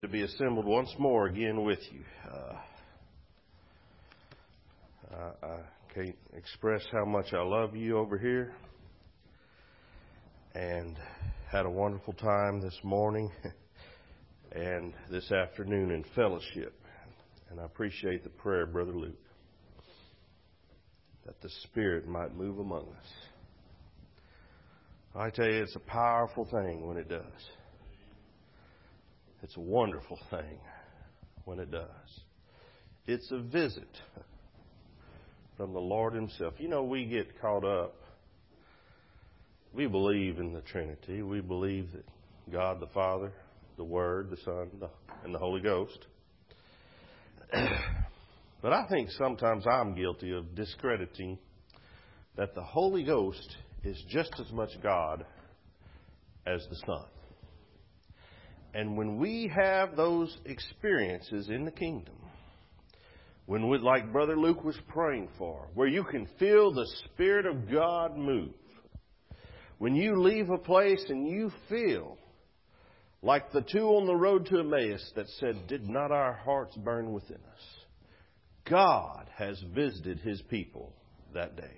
To be assembled once more again with you. I can't express how much I love you over here, and had a wonderful time this morning and this afternoon in fellowship. And I appreciate the prayer, Brother Luke, that the Spirit might move among us. I tell you, it's a powerful thing when it does. It's a wonderful thing when it does. It's a visit from the Lord Himself. You know, we get caught up. We believe in the Trinity. We believe that God the Father, the Word, the Son, and the Holy Ghost. But I think sometimes I'm guilty of discrediting that the Holy Ghost is just as much God as the Son. And when we have those experiences in the kingdom, when we, like Brother Luke was praying for, where you can feel the Spirit of God move, when you leave a place and you feel like the two on the road to Emmaus that said, "Did not our hearts burn within us?" God has visited His people that day.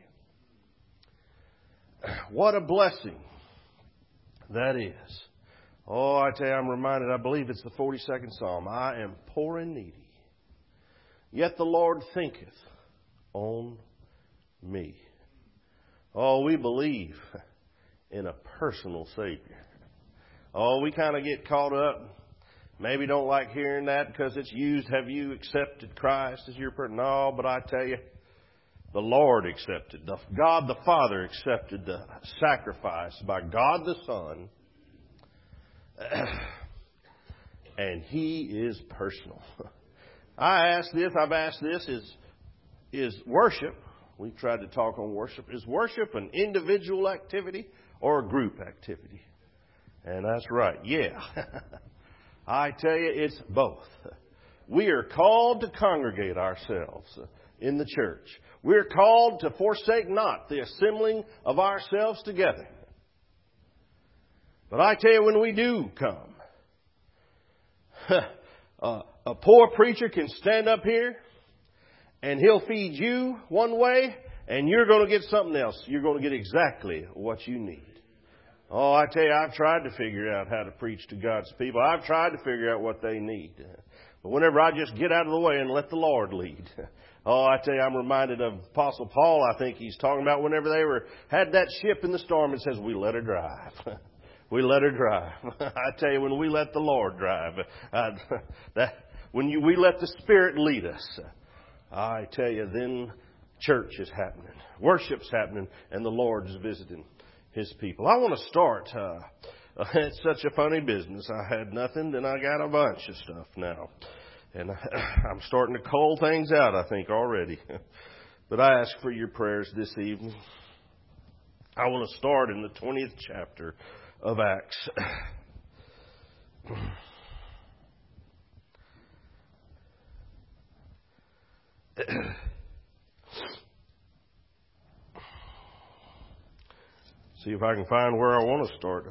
What a blessing that is. Oh, I tell you, I'm reminded, I believe it's the 42nd Psalm. I am poor and needy, yet the Lord thinketh on me. Oh, we believe in a personal Savior. Oh, we kind of get caught up. Maybe don't like hearing that because it's used, have you accepted Christ as your person? No, but I tell you, the Lord accepted. God the Father accepted the sacrifice by God the Son. And He is personal. I've asked this, is worship, we've tried to talk on worship, is worship an individual activity or a group activity? And that's right, yeah. I tell you, it's both. We are called to congregate ourselves in the church. We're called to forsake not the assembling of ourselves together. But I tell you, when we do come, a poor preacher can stand up here and he'll feed you one way and you're going to get something else. You're going to get exactly what you need. Oh, I tell you, I've tried to figure out how to preach to God's people. I've tried to figure out what they need. But whenever I just get out of the way and let the Lord lead. Oh, I tell you, I'm reminded of Apostle Paul. I think he's talking about whenever they had that ship in the storm, it says, we let her drive. We let her drive. I tell you, when we let the Lord drive, we let the Spirit lead us, I tell you, then church is happening, worship's happening, and the Lord's visiting His people. I want to start. It's such a funny business. I had nothing, then I got a bunch of stuff now, and I'm starting to cull things out, I think, already. But I ask for your prayers this evening. I want to start in the 20th chapter of Acts. See if I can find where I want to start.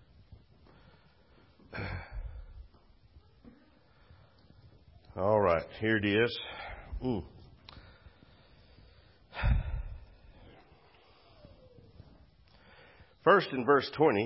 All right, here it is. First in verse 20,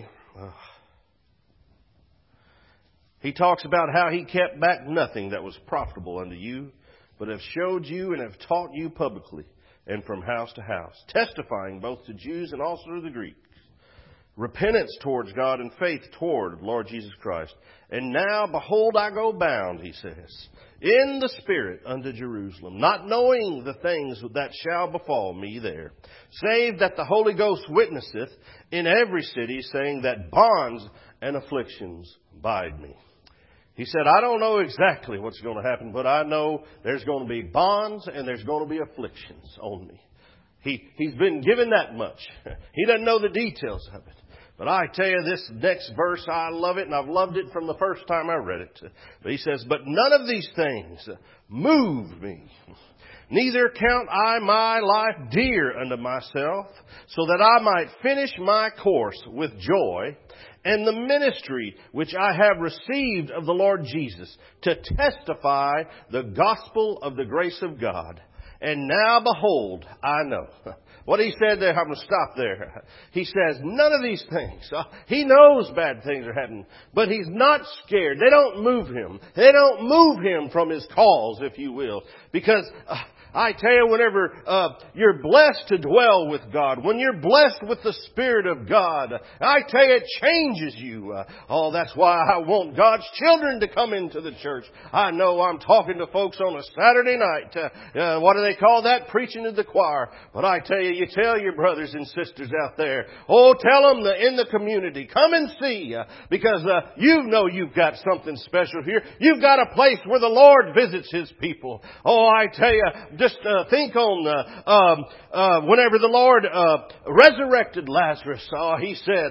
he talks about how he kept back nothing that was profitable unto you, but have showed you and have taught you publicly and from house to house, testifying both to Jews and also to the Greeks, repentance towards God and faith toward Lord Jesus Christ. And now, behold, I go bound, he says, in the Spirit unto Jerusalem, not knowing the things that shall befall me there, save that the Holy Ghost witnesseth in every city, saying that bonds and afflictions abide me. He said, I don't know exactly what's going to happen, but I know there's going to be bonds and there's going to be afflictions on me. He's been given that much. He doesn't know the details of it. But I tell you, this next verse, I love it, and I've loved it from the first time I read it. But he says, but none of these things move me. Neither count I my life dear unto myself, so that I might finish my course with joy and the ministry which I have received of the Lord Jesus, to testify the gospel of the grace of God. And now behold, I know. What he said there, I'm going to stop there. He says, none of these things. He knows bad things are happening, but he's not scared. They don't move him. They don't move him from his cause, if you will. Because I tell you, whenever you're blessed to dwell with God, when you're blessed with the Spirit of God, I tell you, it changes you. That's why I want God's children to come into the church. I know I'm talking to folks on a Saturday night. What do they call that? Preaching to the choir. But I tell you, you tell your brothers and sisters out there, tell them in the community, come and see, because you know you've got something special here. You've got a place where the Lord visits His people. I tell you, just think on whenever the Lord resurrected Lazarus. He said,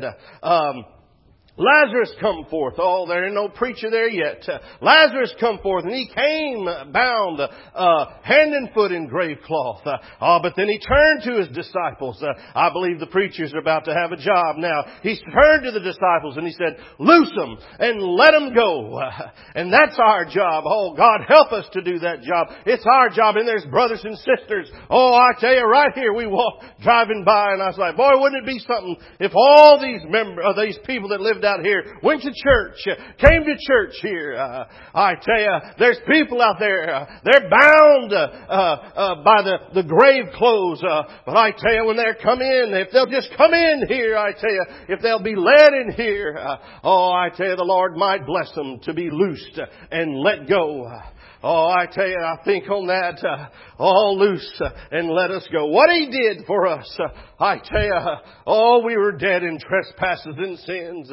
Lazarus, come forth. There ain't no preacher there yet. Lazarus, come forth. And he came bound, hand and foot in grave cloth. But then he turned to his disciples. I believe the preachers are about to have a job now. He turned to the disciples and he said, loose them and let them go. And that's our job. God, help us to do that job. It's our job. And there's brothers and sisters. I tell you, right here we walk driving by and I was like, boy, wouldn't it be something if all these these people that lived out here went to church, came to church here. I tell you, there's people out there, they're bound by the grave clothes. But I tell you, when they come in, if they'll just come in here, I tell you, if they'll be led in here, I tell you, the Lord might bless them to be loosed and let go. I tell you, I think on that, loose and let us go. What He did for us, I tell you, we were dead in trespasses and sins.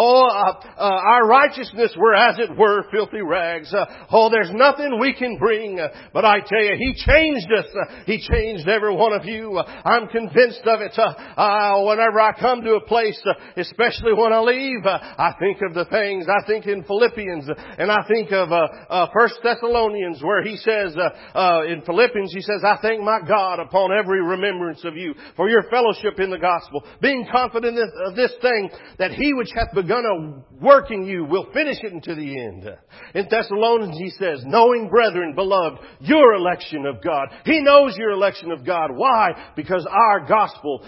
Our righteousness were as it were filthy rags. There's nothing we can bring. But I tell you, He changed us. He changed every one of you. I'm convinced of it. Whenever I come to a place, especially when I leave, I think of the things. I think in Philippians, and I think of 1 Thessalonians, where he says, in Philippians, he says, I thank my God upon every remembrance of you for your fellowship in the gospel, being confident of this thing, that He which hath begun a work in you will finish it unto the end. In Thessalonians, he says, knowing, brethren, beloved, your election of God. He knows your election of God. Why? Because our gospel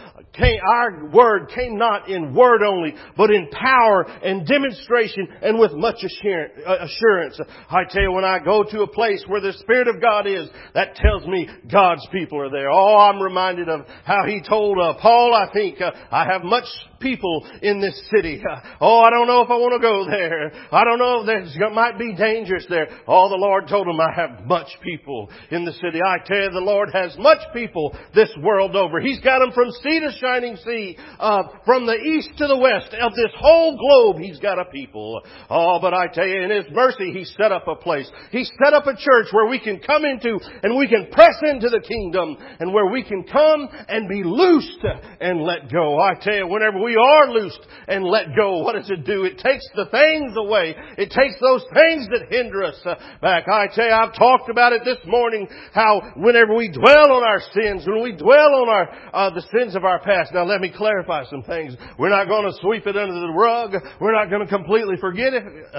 our word came not in word only, but in power and demonstration and with much assurance. I tell you, when I go to a place where the Spirit of God is, that tells me God's people are there. I'm reminded of how He told Paul, I think, I have much people in this city. I don't know if I want to go there. I don't know if there might be dangers there. The Lord told him, I have much people in the city. I tell you, the Lord has much people this world over. He's got them from sea to shining sea, from the east to the west of this whole globe. He's got a people. But I tell you, in His mercy, He set up a place. He set up a church where we can come into and we can press into the kingdom, and where we can come and be loosed and let go. I tell you, whenever we are loosed and let go, what does it do? It takes the things away. It takes those things that hinder us back. I tell you, I've talked about it this morning, how whenever we dwell on our sins, when we dwell on the sins of our past. Now let me clarify some things. We're not going to sweep it under the rug. We're not going to completely forget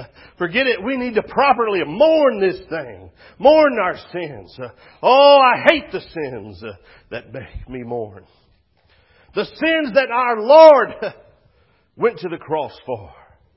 it. We need to properly mourn this thing. Mourn our sins. I hate the sins that make me mourn. The sins that our Lord went to the cross for.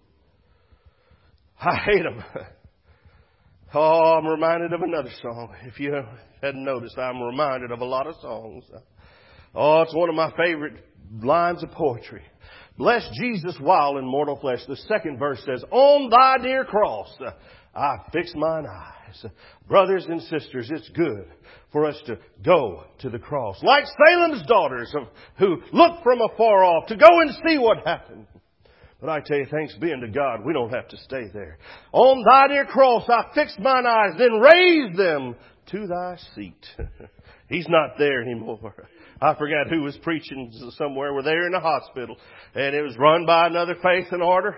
I hate them. I'm reminded of another song. If you hadn't noticed, I'm reminded of a lot of songs. It's one of my favorite lines of poetry. Bless Jesus while in mortal flesh. The second verse says, on thy dear cross I fix mine eyes. Brothers and sisters, it's good for us to go to the cross. Like Salem's daughters who look from afar off to go and see what happened. But I tell you, thanks be unto God, we don't have to stay there. On thy dear cross I fixed mine eyes, then raised them to thy seat. He's not there anymore. I forgot who was preaching somewhere. We're there in the hospital. And it was run by another faith and order.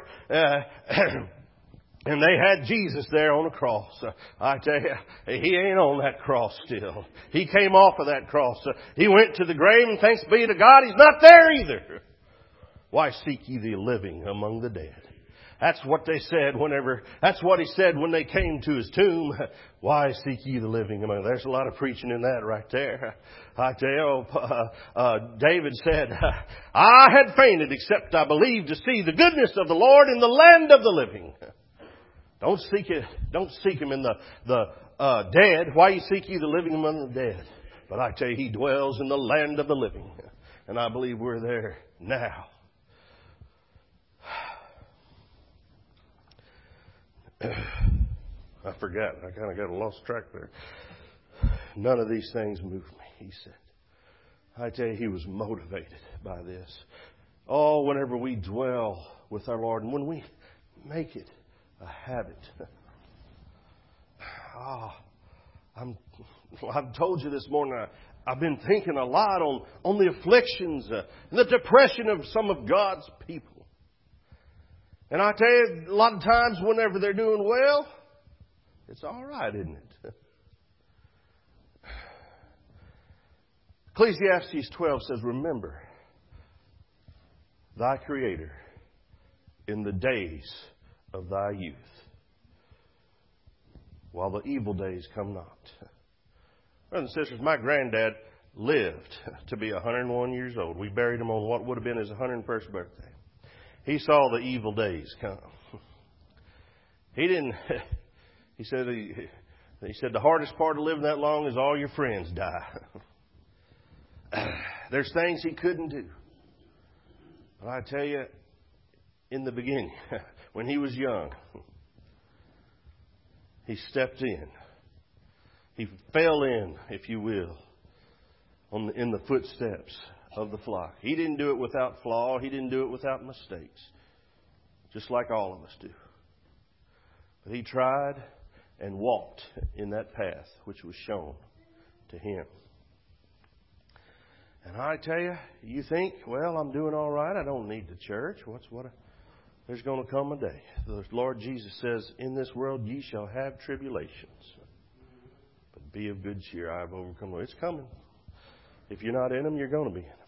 And they had Jesus there on the cross. I tell you, He ain't on that cross still. He came off of that cross. He went to the grave, and thanks be to God, He's not there either. Why seek ye the living among the dead? That's what they said that's what he said when they came to his tomb. Why seek ye the living among? There's a lot of preaching in that right there. I tell you, David said, I had fainted except I believed to see the goodness of the Lord in the land of the living. Don't seek him in the dead. Why you seek ye the living among the dead? But I tell you, he dwells in the land of the living. And I believe we're there now. I forgot. I kind of got a lost track there. None of these things move me, he said. I tell you, he was motivated by this. Oh, whenever we dwell with our Lord and when we make it a habit. I've told you this morning, I've been thinking a lot on the afflictions, the depression of some of God's people. And I tell you, a lot of times whenever they're doing well, it's all right, isn't it? Ecclesiastes 12 says, remember thy Creator in the days of thy youth, while the evil days come not. Brothers and sisters, my granddad lived to be 101 years old. We buried him on what would have been his 101st birthday. He saw the evil days come. He said the hardest part of living that long is all your friends die. There's things he couldn't do. But I tell you, in the beginning, when he was young, he stepped in. He fell in, if you will, in the footsteps of the flock. He didn't do it without flaw. He didn't do it without mistakes, just like all of us do. But he tried and walked in that path which was shown to him. And I tell you, you think, well, I'm doing all right. I don't need the church. There's going to come a day. The Lord Jesus says, in this world ye shall have tribulations. But be of good cheer. I have overcome them. It's coming. If you're not in them, you're going to be in them.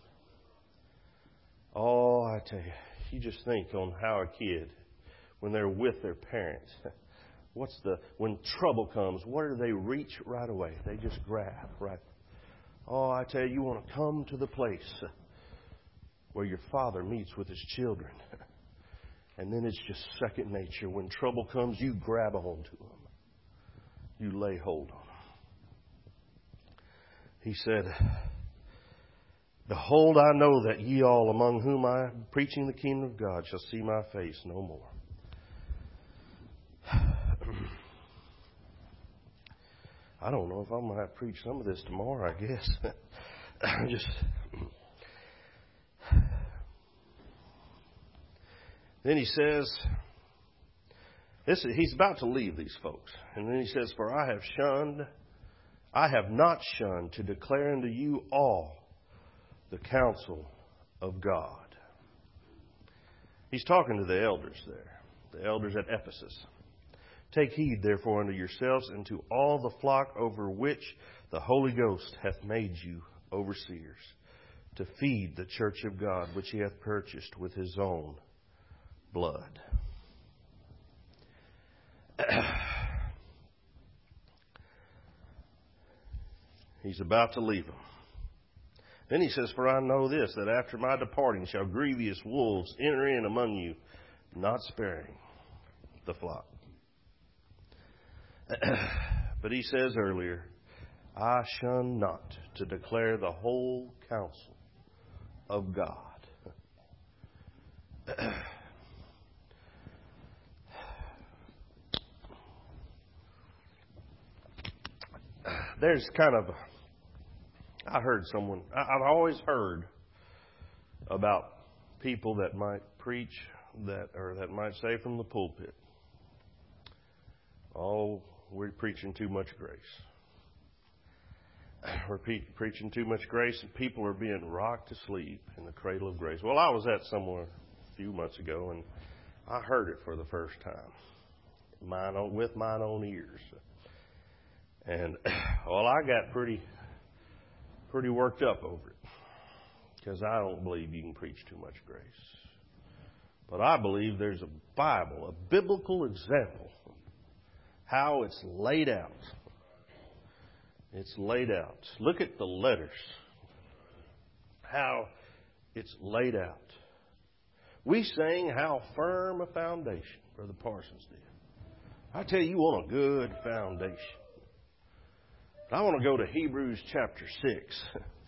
Oh, I tell you, you just think on how a kid, when they're with their parents, when trouble comes, where do they reach right away? They just grab right. Oh, I tell you, you want to come to the place where your father meets with his children. And then it's just second nature. When trouble comes, you grab on to them. You lay hold on them. He said, behold, I know that ye all among whom I am preaching the kingdom of God shall see my face no more. I don't know if I'm going to have to preach some of this tomorrow, I guess. Then he says, he's about to leave these folks. And then he says, for I have not shunned to declare unto you all the counsel of God. He's talking to the elders there, the elders at Ephesus. Take heed, therefore, unto yourselves and to all the flock over which the Holy Ghost hath made you overseers, to feed the church of God, which he hath purchased with his own blood. He's about to leave them. Then he says, for I know this, that after my departing shall grievous wolves enter in among you, not sparing the flock. But he says earlier, I shun not to declare the whole counsel of God. There's kind of, I've always heard about people that might preach that might say from the pulpit, oh, we're preaching too much grace. We're preaching too much grace and people are being rocked to sleep in the cradle of grace. Well, I was at somewhere a few months ago and I heard it for the first time, with mine own ears. And, well, I got pretty worked up over it because I don't believe you can preach too much grace. But I believe there's a Bible, a biblical example, how it's laid out. It's laid out. Look at the letters, how it's laid out. We sang How Firm a Foundation, Brother Parsons did. I tell you want a good foundation. I want to go to Hebrews chapter 6.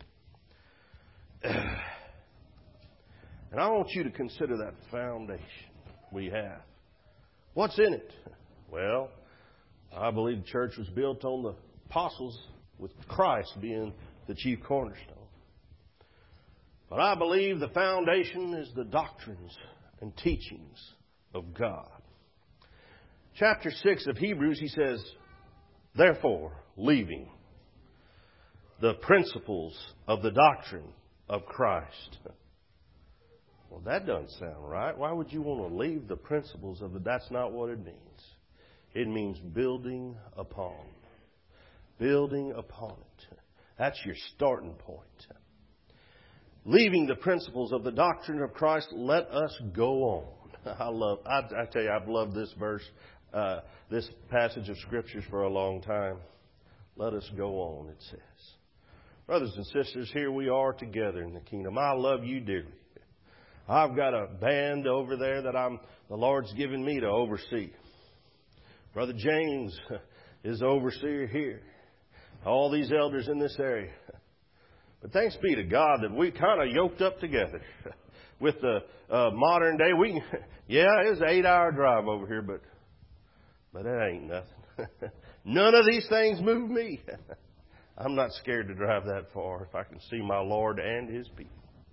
And I want you to consider that foundation we have. What's in it? Well, I believe the church was built on the apostles, with Christ being the chief cornerstone. But I believe the foundation is the doctrines and teachings of God. Chapter 6 of Hebrews, he says, therefore, leaving the principles of the doctrine of Christ. Well, that doesn't sound right. Why would you want to leave the principles of it? That's not what it means. It means building upon. Building upon it. That's your starting point. Leaving the principles of the doctrine of Christ, let us go on. I tell you, I've loved this verse, this passage of Scriptures for a long time. Let us go on, it says. Brothers and sisters, here we are together in the kingdom. I love you dearly. I've got a band over there that the Lord's given me to oversee. Brother James is overseer here. All these elders in this area. But thanks be to God that we kind of yoked up together. With the modern day, it's an 8-hour drive over here, but that ain't nothing. None of these things move me. I'm not scared to drive that far if I can see my Lord and His people.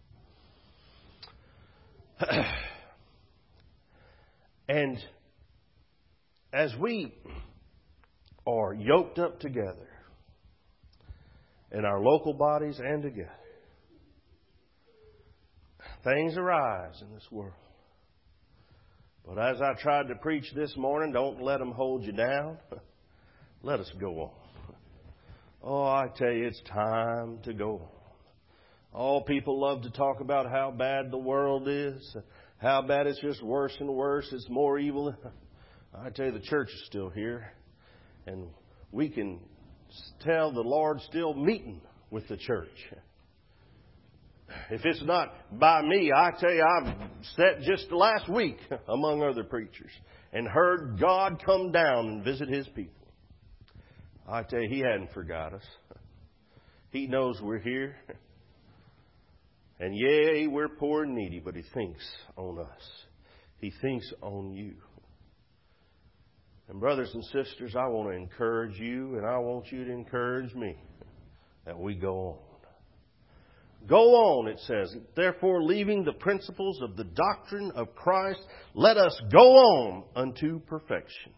And as we are yoked up together in our local bodies and together, things arise in this world. But as I tried to preach this morning, don't let them hold you down. Let us go on. Oh, I tell you, it's time to go on. All people love to talk about how bad the world is, how bad it's just worse and worse, it's more evil. I tell you, the church is still here, and we can tell the Lord's still meeting with the church. If it's not by me, I tell you, I've sat just last week among other preachers and heard God come down and visit His people. I tell you, He hadn't forgot us. He knows we're here. And yea, we're poor and needy, but He thinks on us. He thinks on you. And brothers and sisters, I want to encourage you, and I want you to encourage me, that we go on. Go on, it says. Therefore, leaving the principles of the doctrine of Christ, let us go on unto perfection.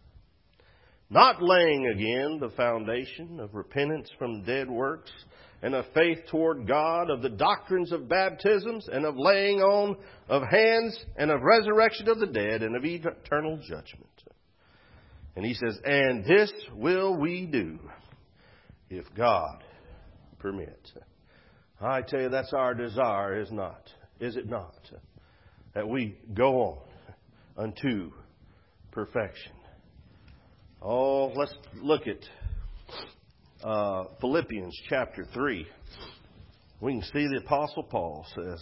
Not laying again the foundation of repentance from dead works, and of faith toward God, of the doctrines of baptisms, and of laying on of hands, and of resurrection of the dead, and of eternal judgment. And he says, and this will we do, if God permit. I tell you, that's our desire, is it not? That we go on unto perfection. Oh, let's look at Philippians chapter 3. We can see the Apostle Paul says,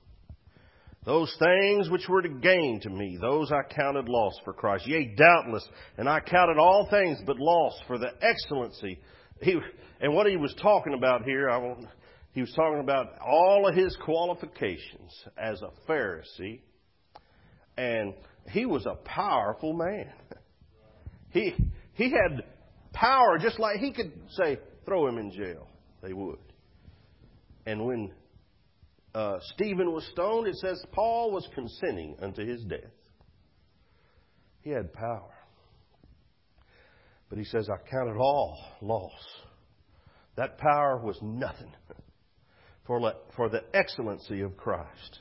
those things which were to gain to me, those I counted loss for Christ. Yea, doubtless, and I counted all things but loss for the excellency. And what he was talking about here, he was talking about all of his qualifications as a Pharisee. And he was a powerful man. He had power, just like he could say, throw him in jail. They would. And when Stephen was stoned, it says Paul was consenting unto his death. He had power. But he says, I counted all loss. That power was nothing for the excellency of Christ.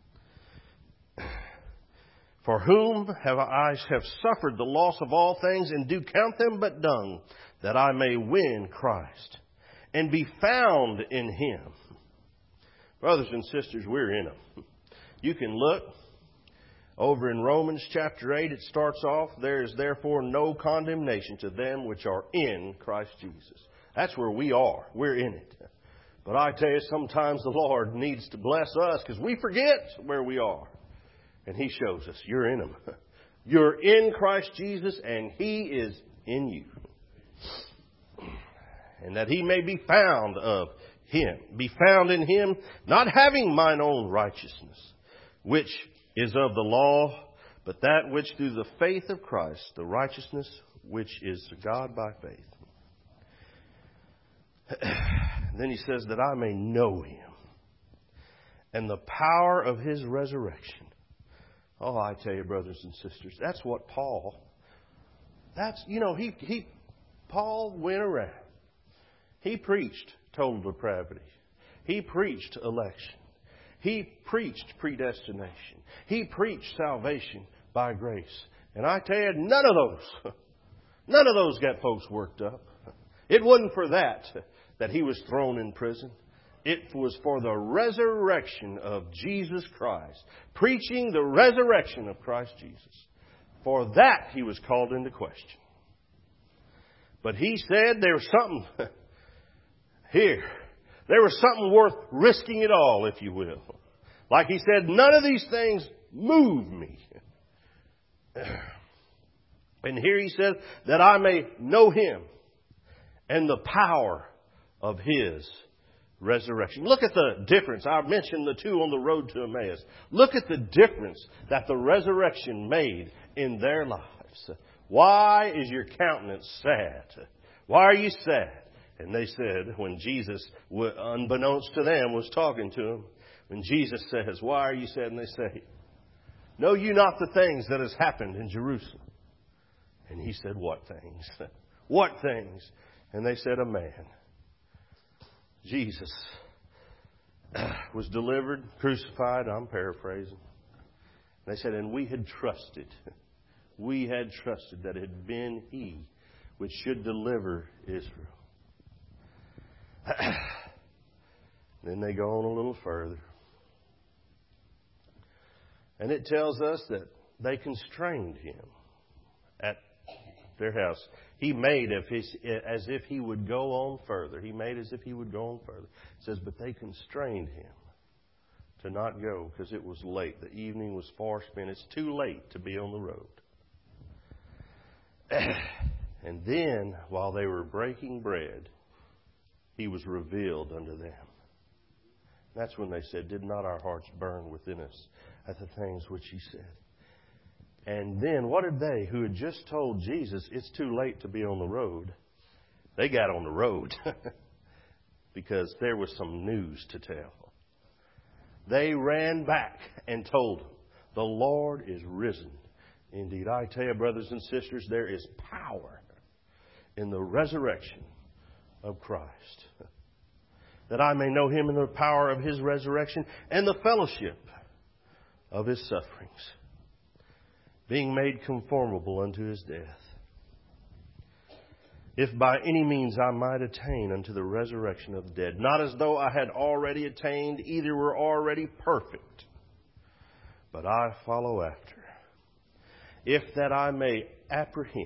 For whom I have suffered the loss of all things, and do count them but dung, that I may win Christ, and be found in Him. Brothers and sisters, we're in Him. You can look. Over in Romans chapter 8, it starts off, there is therefore no condemnation to them which are in Christ Jesus. That's where we are. We're in it. But I tell you, sometimes the Lord needs to bless us because we forget where we are. And He shows us, you're in Him. You're in Christ Jesus and He is in you. And that He may be found of Him. Be found in Him, not having mine own righteousness, which is of the law, but that which through the faith of Christ, the righteousness which is to God by faith. Then he says that I may know Him and the power of His resurrection. Oh, I tell you, brothers and sisters, that's what Paul, Paul went around. He preached total depravity. He preached election. He preached predestination. He preached salvation by grace. And I tell you, none of those got folks worked up. It wasn't for that he was thrown in prison. It was for the resurrection of Jesus Christ. Preaching the resurrection of Christ Jesus. For that he was called into question. But he said there was something here. There was something worth risking it all, if you will. Like he said, none of these things move me. And here he says that I may know Him and the power of His resurrection. Look at the difference. I mentioned the two on the road to Emmaus. Look at the difference that the resurrection made in their lives. Why is your countenance sad? Why are you sad? And they said, when Jesus, unbeknownst to them, was talking to them, when Jesus says, why are you sad? And they say, know you not the things that has happened in Jerusalem? And He said, what things? What things? And they said, a man, Jesus, was delivered, crucified. I'm paraphrasing. They said, and we had trusted that it had been He which should deliver Israel. Then they go on a little further. And it tells us that they constrained Him at their house. He made as if He would go on further. He made as if He would go on further. It says, but they constrained Him to not go because it was late. The evening was far spent. It's too late to be on the road. And then, while they were breaking bread, He was revealed unto them. That's when they said, did not our hearts burn within us at the things which He said? And then, what did they, who had just told Jesus, it's too late to be on the road, they got on the road because there was some news to tell. They ran back and told him, the Lord is risen. Indeed, I tell you, brothers and sisters, there is power in the resurrection of Christ. That I may know Him in the power of His resurrection and the fellowship of His sufferings, being made conformable unto His death. If by any means I might attain unto the resurrection of the dead, not as though I had already attained, either were already perfect, but I follow after, if that I may apprehend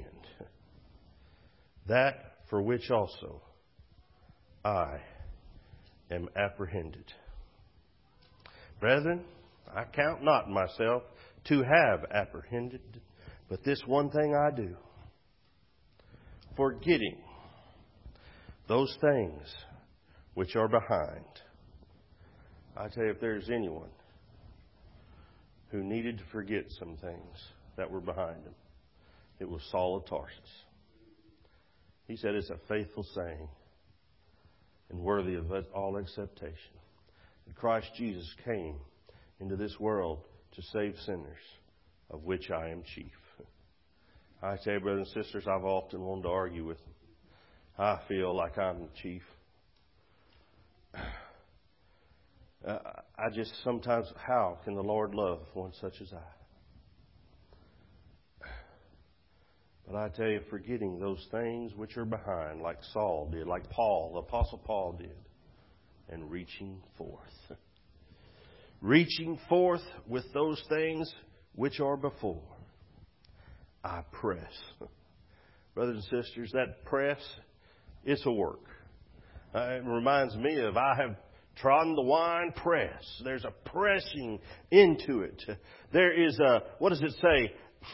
that for which also I am apprehended. Brethren, I count not myself to have apprehended, but this one thing I do, forgetting those things which are behind. I tell you, if there's anyone who needed to forget some things that were behind him, it was Saul of Tarsus. He said it's a faithful saying and worthy of all acceptation that Christ Jesus came into this world to save sinners, of which I am chief. I tell you, brothers and sisters, I've often wanted to argue with them. I feel like I'm the chief. I just sometimes, how can the Lord love one such as I? But I tell you, forgetting those things which are behind, like Saul did, like Paul, the Apostle Paul did, and reaching forth. Reaching forth with those things which are before, I press. Brothers and sisters, that press, it's a work. It reminds me of I have trodden the wine press. There's a pressing into it. There is a, what does it say?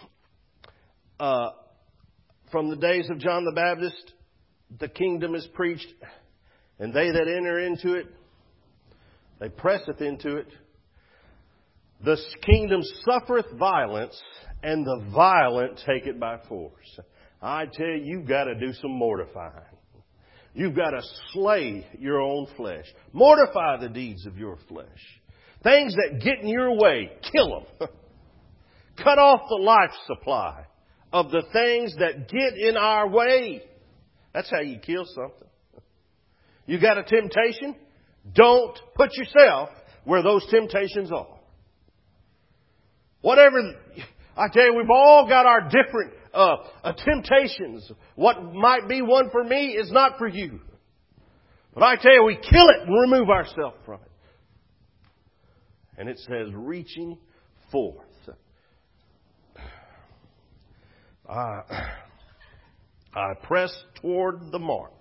From the days of John the Baptist, the kingdom is preached, and they that enter into it, they presseth into it. The kingdom suffereth violence, and the violent take it by force. I tell you, you've got to do some mortifying. You've got to slay your own flesh. Mortify the deeds of your flesh. Things that get in your way, kill them. Cut off the life supply of the things that get in our way. That's how you kill something. You got a temptation? Don't put yourself where those temptations are. Whatever, I tell you, we've all got our different temptations. What might be one for me is not for you. But I tell you, we kill it and remove ourselves from it. And it says, reaching forth. I press toward the mark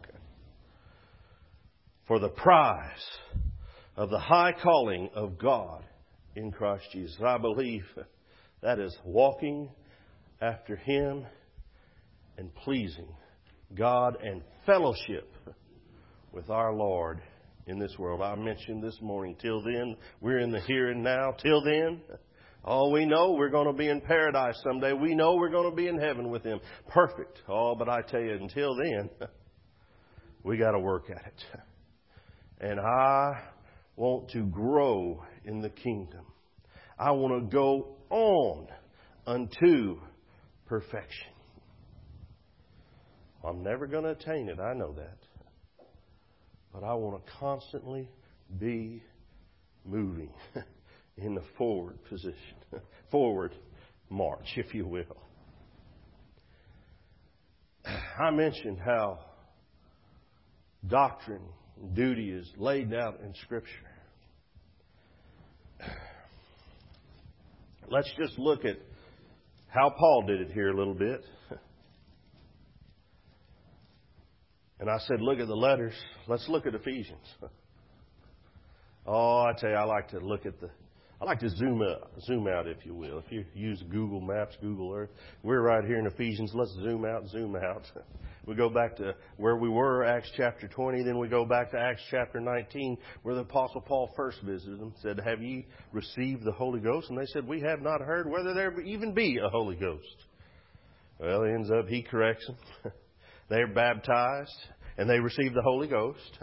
for the prize of the high calling of God in Christ Jesus. I believe that is walking after Him and pleasing God and fellowship with our Lord in this world. I mentioned this morning, till then, we're in the here and now. Till then, oh, we know we're going to be in paradise someday. We know we're going to be in heaven with Him. Perfect. Oh, but I tell you, until then, we got to work at it. And I want to grow in the kingdom. I want to go on unto perfection. I'm never going to attain it. I know that. But I want to constantly be moving in the forward position, forward march, if you will. I mentioned how doctrine and duty is laid out in Scripture. Let's just look at how Paul did it here a little bit. And I said, look at the letters. Let's look at Ephesians. Oh, I tell you, I like to zoom out, if you will. If you use Google Maps, Google Earth, we're right here in Ephesians. Let's zoom out. We go back to where we were, Acts chapter 20. Then we go back to Acts chapter 19, where the Apostle Paul first visited them. Said, have ye received the Holy Ghost? And they said, we have not heard whether there even be a Holy Ghost. Well, it ends up, he corrects them. They're baptized, and they receive the Holy Ghost.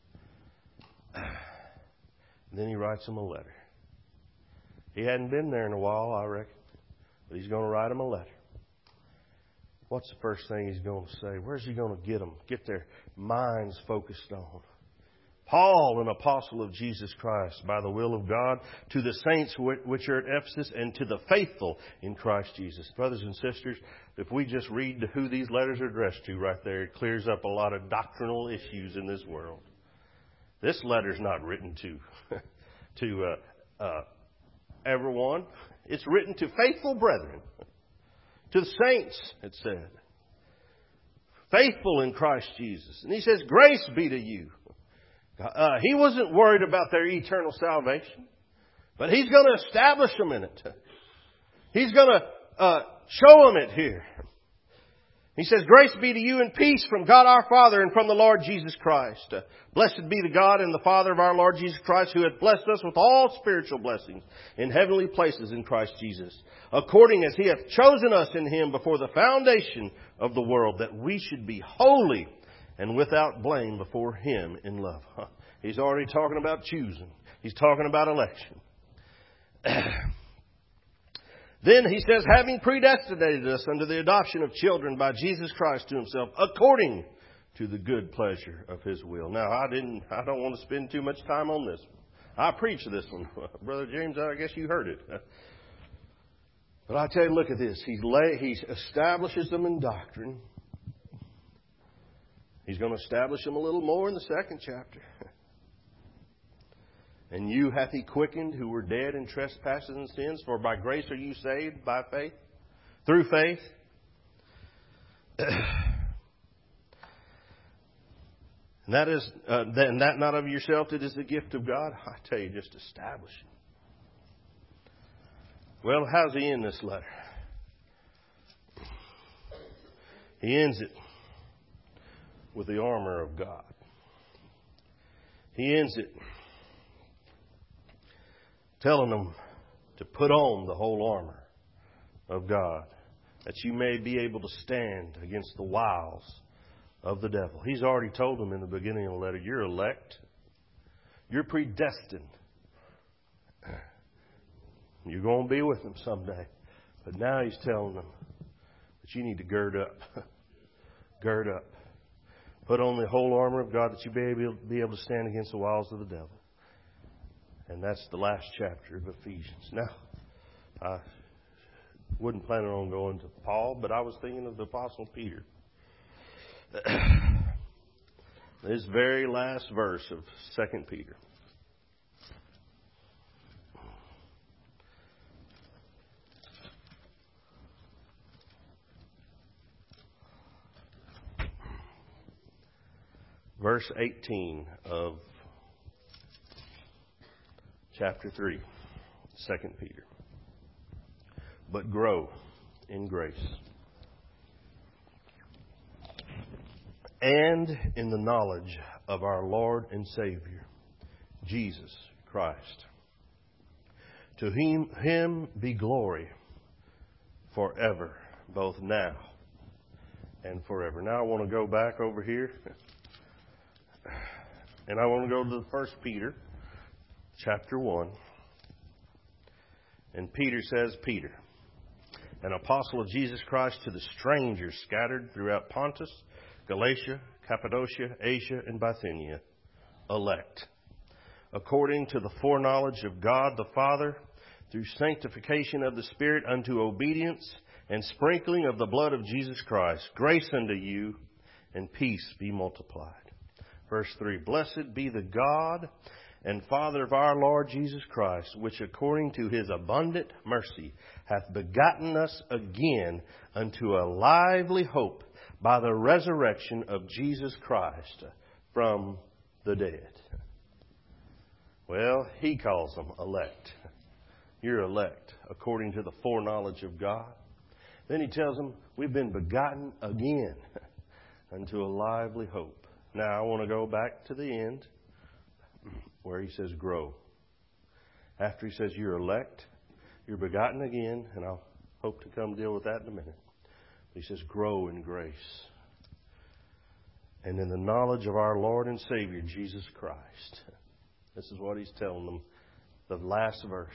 And then he writes them a letter. He hadn't been there in a while, I reckon. But he's going to write them a letter. What's the first thing he's going to say? Where's he going to get them? Get their minds focused on. Paul, an apostle of Jesus Christ, by the will of God, to the saints which are at Ephesus, and to the faithful in Christ Jesus. Brothers and sisters, if we just read who these letters are addressed to right there, it clears up a lot of doctrinal issues in this world. This letter's not written to everyone. It's written to faithful brethren. To the saints, it said. Faithful in Christ Jesus. And he says, grace be to you. He wasn't worried about their eternal salvation. But he's going to establish them in it. He's going to show them it here. He says, grace be to you and peace from God our Father and from the Lord Jesus Christ. Blessed be the God and the Father of our Lord Jesus Christ, who hath blessed us with all spiritual blessings in heavenly places in Christ Jesus, according as He hath chosen us in Him before the foundation of the world, that we should be holy and without blame before Him in love. He's already talking about choosing. He's talking about election. Then he says, having predestinated us unto the adoption of children by Jesus Christ to Himself, according to the good pleasure of His will. Now, I don't want to spend too much time on this one. I preached this one. Brother James, I guess you heard it. But I tell you, look at this. He establishes them in doctrine. He's going to establish them a little more in the second chapter. And you hath He quickened who were dead in trespasses and sins, for by grace are you saved by faith, through faith. And that not of yourself, it is the gift of God. I tell you, just establish it. Well, how's he end this letter? He ends it with the armor of God. He ends it telling them to put on the whole armor of God, that you may be able to stand against the wiles of the devil. He's already told them in the beginning of the letter, you're elect. You're predestined. You're going to be with him someday. But now he's telling them that you need to gird up. Gird up. Put on the whole armor of God that you be able to stand against the wiles of the devil. And that's the last chapter of Ephesians. Now, I wasn't planning on going to Paul, but I was thinking of the Apostle Peter. This very last verse of 2 Peter. Verse 18 of chapter 3, 2 Peter. But grow in grace and in the knowledge of our Lord and Savior, Jesus Christ. To him be glory forever, both now and forever. Now I want to go back over here. And I want to go to the 1 Peter, chapter 1. And Peter says, Peter, an apostle of Jesus Christ, to the strangers scattered throughout Pontus, Galatia, Cappadocia, Asia, and Bithynia, elect, according to the foreknowledge of God the Father, through sanctification of the Spirit unto obedience and sprinkling of the blood of Jesus Christ, grace unto you and peace be multiplied. Verse 3, blessed be the God and Father of our Lord Jesus Christ, which according to his abundant mercy hath begotten us again unto a lively hope by the resurrection of Jesus Christ from the dead. Well, he calls them elect. You're elect according to the foreknowledge of God. Then he tells them we've been begotten again unto a lively hope. Now I want to go back to the end where he says grow. After he says you're elect, you're begotten again, and I'll hope to come deal with that in a minute. He says grow in grace and in the knowledge of our Lord and Savior, Jesus Christ. This is what he's telling them, the last verse.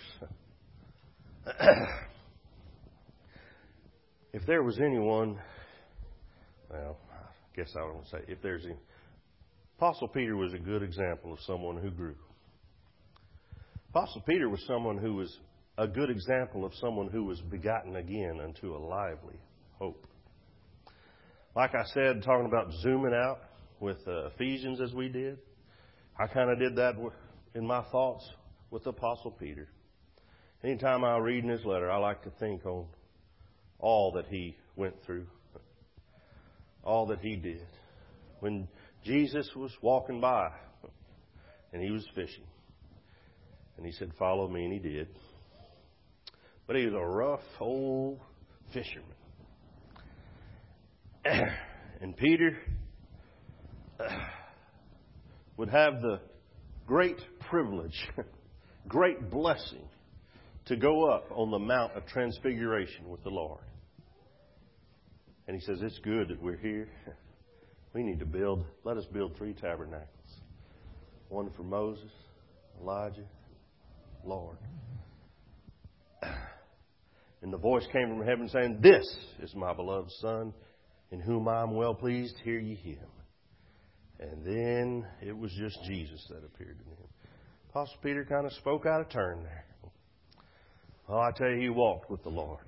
If there was anyone, well, I guess I don't want to say, if there's any, Apostle Peter was a good example of someone who grew. Apostle Peter was someone who was a good example of someone who was begotten again unto a lively hope. Like I said, talking about zooming out with Ephesians as we did, I kind of did that in my thoughts with Apostle Peter. Anytime I read in his letter, I like to think on all that he went through, all that he did. When Jesus was walking by and he was fishing, and he said, follow me, and he did. But he was a rough old fisherman. And Peter would have the great privilege, great blessing to go up on the Mount of Transfiguration with the Lord. And he says, it's good that we're here. We need to let us build 3 tabernacles. One for Moses, Elijah, Lord. And the voice came from heaven saying, this is my beloved Son, in whom I am well pleased. Hear ye him. And then it was just Jesus that appeared to him. Apostle Peter kind of spoke out of turn there. Well, I tell you, he walked with the Lord.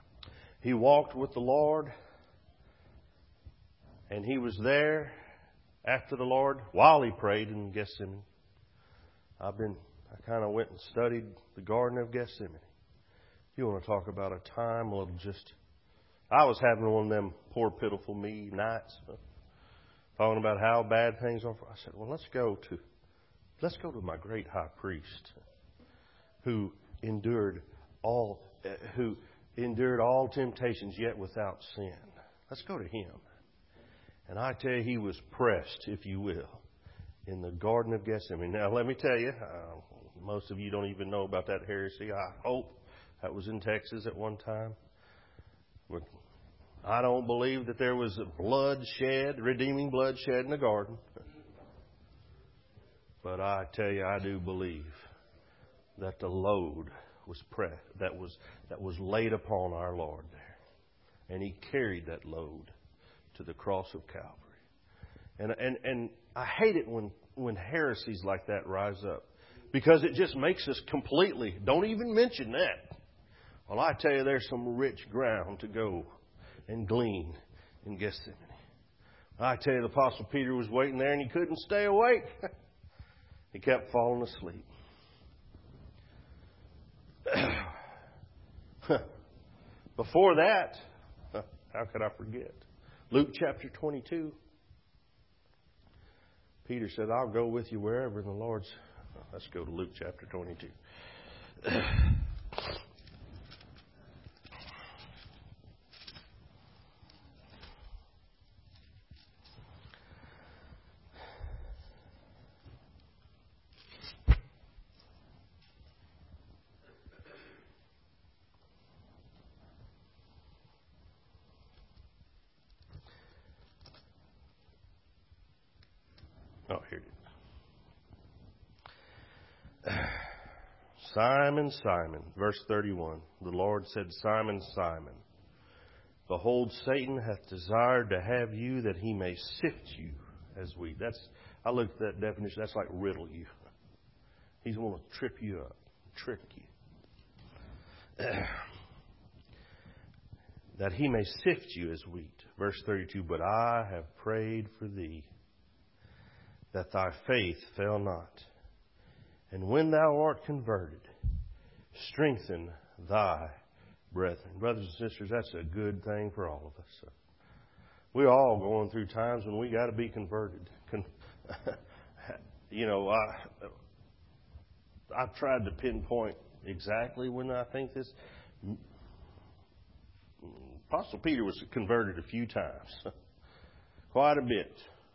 He walked with the Lord, and he was there after the Lord, while He prayed in Gethsemane. I kind of went and studied the Garden of Gethsemane. You want to talk about a time, I was having one of them poor, pitiful me nights, talking about how bad things are. I said, well, let's go to my great high priest who endured all temptations yet without sin. Let's go to Him. And I tell you, He was pressed, if you will, in the Garden of Gethsemane. Now, let me tell you, most of you don't even know about that heresy. I hope that was in Texas at one time. I don't believe that there was redeeming blood shed in the garden. But I tell you, I do believe that the load that was laid upon our Lord there. And He carried that load to the cross of Calvary. And I hate it when heresies like that rise up, because it just makes us completely, don't even mention that. Well, I tell you, there's some rich ground to go and glean in Gethsemane. I tell you, the Apostle Peter was waiting there and he couldn't stay awake. He kept falling asleep. Before that, how could I forget? Luke chapter 22. Peter said, I'll go with you wherever the Lord's... Let's go to Luke chapter 22. Oh, here it is. Simon, Simon, verse 31. The Lord said, Simon, Simon, behold, Satan hath desired to have you that he may sift you as wheat. I looked at that definition. That's like riddle you. He's going to trip you up, trick you. That he may sift you as wheat. Verse 32. But I have prayed for thee, that thy faith fail not. And when thou art converted, strengthen thy brethren. Brothers and sisters, that's a good thing for all of us. We're all going through times when we got to be converted. I've tried to pinpoint exactly when I think this. Apostle Peter was converted a few times, quite a bit.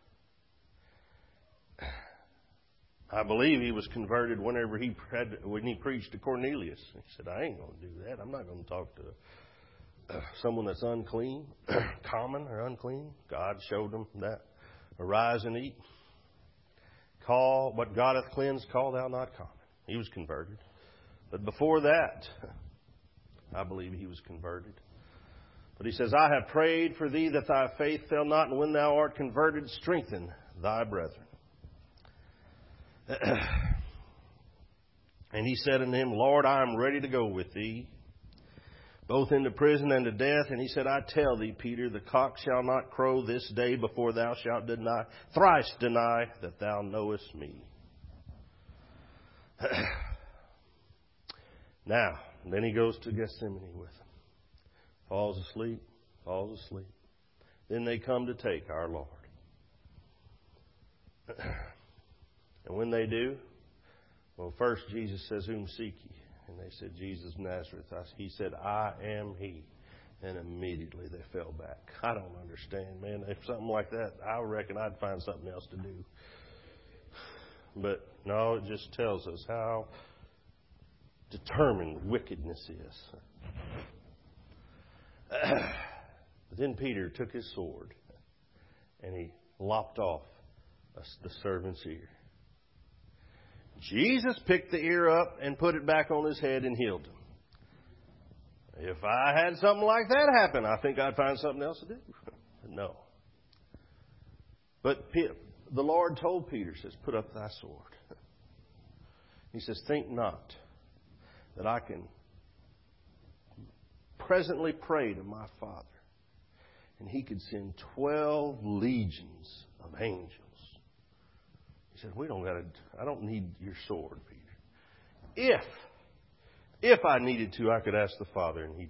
I believe he was converted when he preached to Cornelius. He said, I ain't going to do that. I'm not going to talk to someone that's unclean, common or unclean. God showed him that. Arise and eat. Call what God hath cleansed, call thou not common. He was converted. But before that, I believe he was converted. But he says, I have prayed for thee that thy faith fail not, and when thou art converted, strengthen thy brethren. And he said unto him, Lord, I am ready to go with thee, both into prison and to death. And he said, I tell thee, Peter, the cock shall not crow this day before thou shalt thrice deny that thou knowest me. Now, then he goes to Gethsemane with him. Falls asleep. Then they come to take our Lord. And when they do, well, first Jesus says, whom seek ye? And they said, Jesus of Nazareth. He said, I am he. And immediately they fell back. I don't understand, man. If something like that, I reckon I'd find something else to do. But no, it just tells us how determined wickedness is. But then Peter took his sword and he lopped off the servant's ear. Jesus picked the ear up and put it back on his head and healed him. If I had something like that happen, I think I'd find something else to do. No. But the Lord told Peter, says, put up thy sword. He says, think not that I can presently pray to my Father, and he could send 12 legions of angels said, I don't need your sword, Peter. If I needed to, I could ask the Father and He'd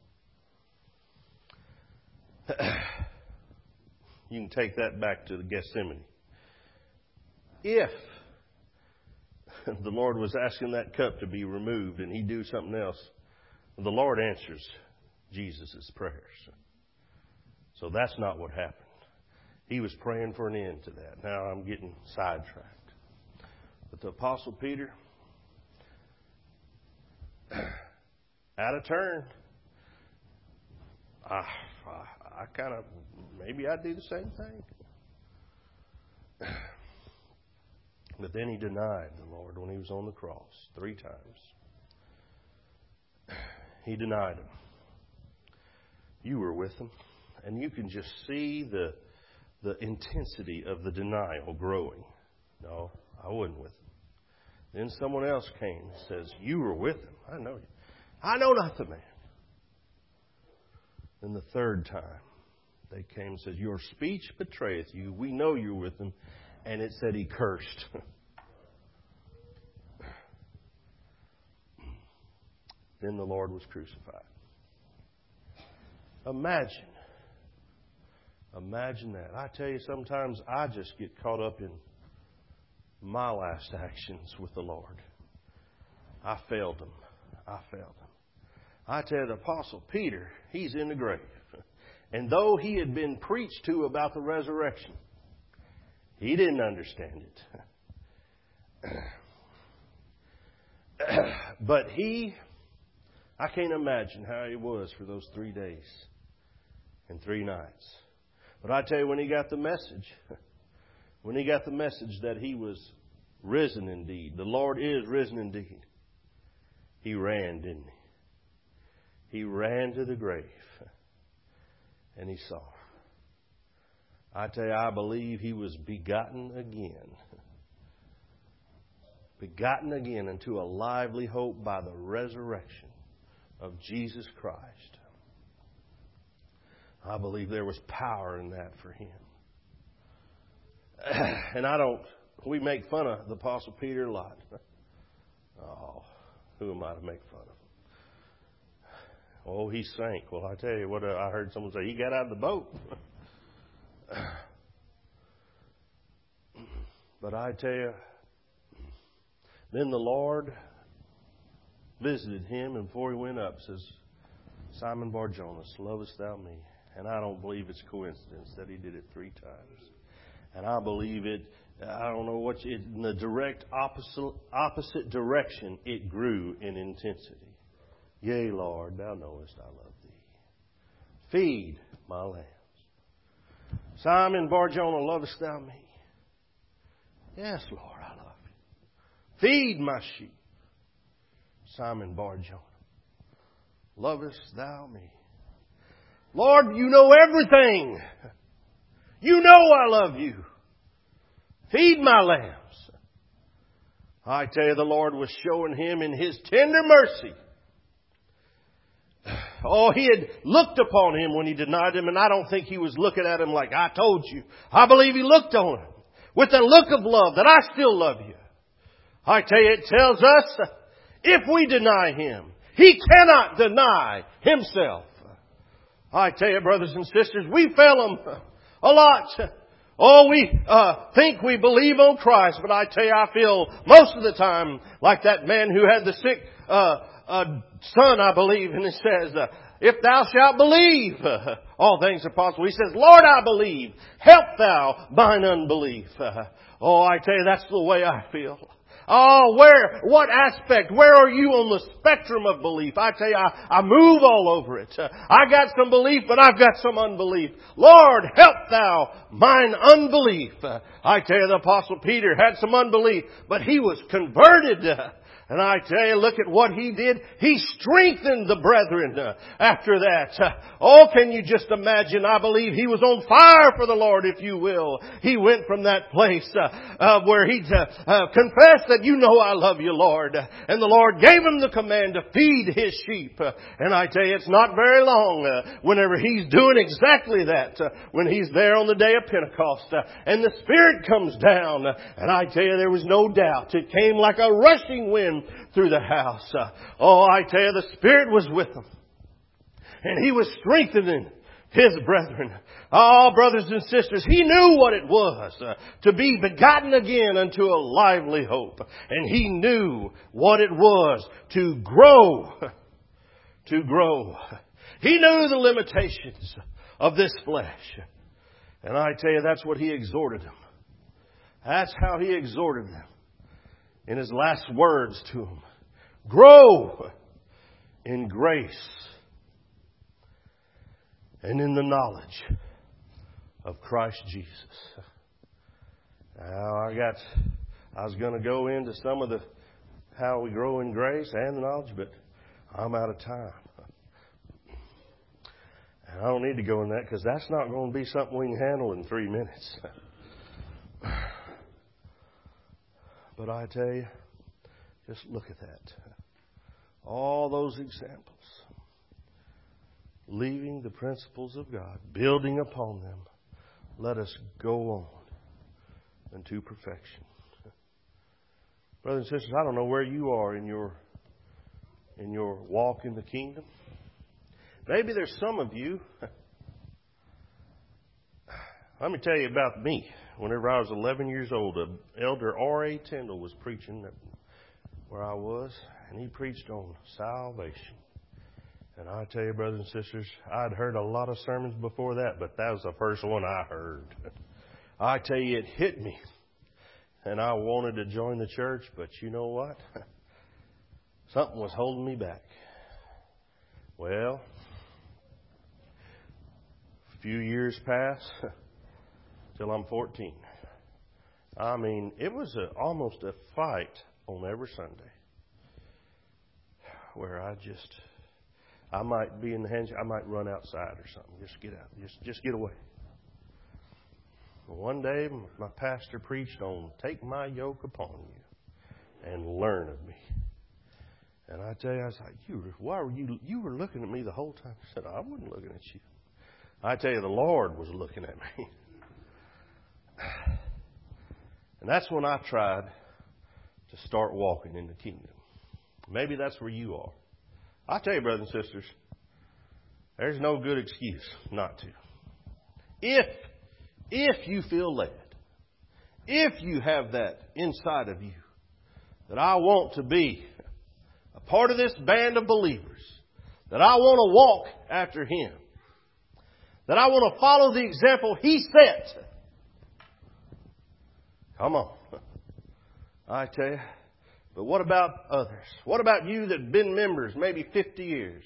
send him. You can take that back to the Gethsemane. If the Lord was asking that cup to be removed and He'd do something else, the Lord answers Jesus' prayers. So that's not what happened. He was praying for an end to that. Now I'm getting sidetracked. But the Apostle Peter, out of turn, I kind of, maybe I'd do the same thing. But then he denied the Lord when he was on the cross 3 times. He denied Him. You were with Him, and you can just see the intensity of the denial growing. No, I wasn't with Him. Then someone else came and says, you were with Him. I know you. I know not the man. Then the 3rd time, they came and said, your speech betrayeth you. We know you're with Him. And it said he cursed. Then the Lord was crucified. Imagine that. I tell you, sometimes I just get caught up in my last actions with the Lord. I failed Him. I tell you, the Apostle Peter, he's in the grave. And though he had been preached to about the resurrection, he didn't understand it. But I can't imagine how he was for those 3 days and 3 nights. But I tell you, when he got the message that He was risen indeed, the Lord is risen indeed, he ran, didn't he? He ran to the grave and he saw. I tell you, I believe he was begotten again. Begotten again into a lively hope by the resurrection of Jesus Christ. I believe there was power in that for him. And we make fun of the Apostle Peter a lot. Oh, who am I to make fun of him? Oh, he sank. Well, I tell you what, I heard someone say, he got out of the boat. But I tell you, then the Lord visited him, and before he went up, says, Simon Bar-Jonas, lovest thou me? And I don't believe it's coincidence that he did it 3 times. And I believe it, I don't know in the direct opposite direction, it grew in intensity. Yea, Lord, thou knowest I love thee. Feed my lambs. Simon Bar-Jonah, lovest thou me? Yes, Lord, I love you. Feed my sheep. Simon Bar-Jonah, lovest thou me? Lord, you know everything. You know I love you. Feed my lambs. I tell you, the Lord was showing him in His tender mercy. Oh, He had looked upon him when he denied Him, and I don't think He was looking at him like, I told you. I believe He looked on him with a look of love that I still love you. I tell you, it tells us if we deny Him, He cannot deny Himself. I tell you, brothers and sisters, we fail Him a lot. Oh, we think we believe on Christ, but I tell you, I feel most of the time like that man who had the sick son, I believe, and it says, if thou shalt believe, all things are possible. He says, Lord, I believe. Help thou mine unbelief. Oh, I tell you, that's the way I feel. Oh, what aspect? Where are you on the spectrum of belief? I tell you, I move all over it. I got some belief, but I've got some unbelief. Lord, help thou mine unbelief. I tell you, the Apostle Peter had some unbelief, but he was converted. And I tell you, look at what he did. He strengthened the brethren after that. Oh, can you just imagine? I believe he was on fire for the Lord, if you will. He went from that place where he confessed that, you know I love you, Lord. And the Lord gave him the command to feed his sheep. And I tell you, it's not very long whenever he's doing exactly that. When he's there on the day of Pentecost. And the Spirit comes down. And I tell you, there was no doubt. It came like a rushing wind through the house. I tell you, the Spirit was with them. And He was strengthening His brethren. Oh, brothers and sisters, He knew what it was to be begotten again unto a lively hope. And He knew what it was to grow. To grow. He knew the limitations of this flesh. And I tell you, that's what He exhorted them. That's how He exhorted them. In His last words to them. Grow in grace and in the knowledge of Christ Jesus. Now I was going to go into some of how we grow in grace and the knowledge, but I'm out of time. And I don't need to go in that because that's not going to be something we can handle in 3 minutes. But I tell you, just look at that. All those examples. Leaving the principles of God, building upon them. Let us go on unto perfection. Brothers and sisters, I don't know where you are in your walk in the kingdom. Maybe there's some of you. Let me tell you about me. Whenever I was 11 years old, Elder R.A. Tyndall was preaching where I was, and he preached on salvation. And I tell you, brothers and sisters, I'd heard a lot of sermons before that, but that was the first one I heard. I tell you, it hit me. And I wanted to join the church, but you know what? Something was holding me back. Well, a few years pass till I'm 14. I mean, it was almost a fight on every Sunday where I might be in the hands, I might run outside or something. Just get out. Just get away. One day, my pastor preached on, take my yoke upon you and learn of me. And I tell you, I was like, you were looking at me the whole time. I said, I wasn't looking at you. I tell you, the Lord was looking at me. And that's when I tried to start walking in the kingdom. Maybe that's where you are. I tell you, brothers and sisters, there's no good excuse not to. If you feel led, if you have that inside of you, that I want to be a part of this band of believers, that I want to walk after Him, that I want to follow the example He set. Come on. I tell you. But what about others? What about you that have been members maybe 50 years?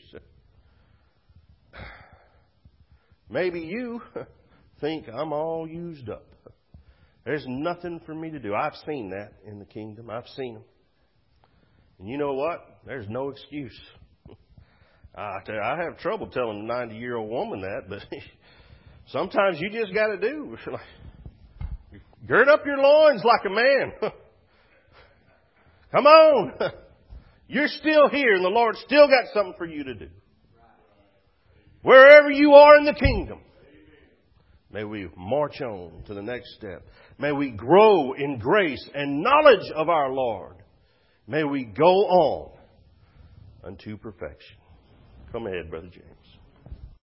Maybe you think I'm all used up. There's nothing for me to do. I've seen that in the kingdom. I've seen them. And you know what? There's no excuse. I tell you, I have trouble telling a 90-year-old woman that, but sometimes you just got to do. Gird up your loins like a man. Come on. You're still here and the Lord's still got something for you to do. Wherever you are in the kingdom, may we march on to the next step. May we grow in grace and knowledge of our Lord. May we go on unto perfection. Come ahead, Brother James.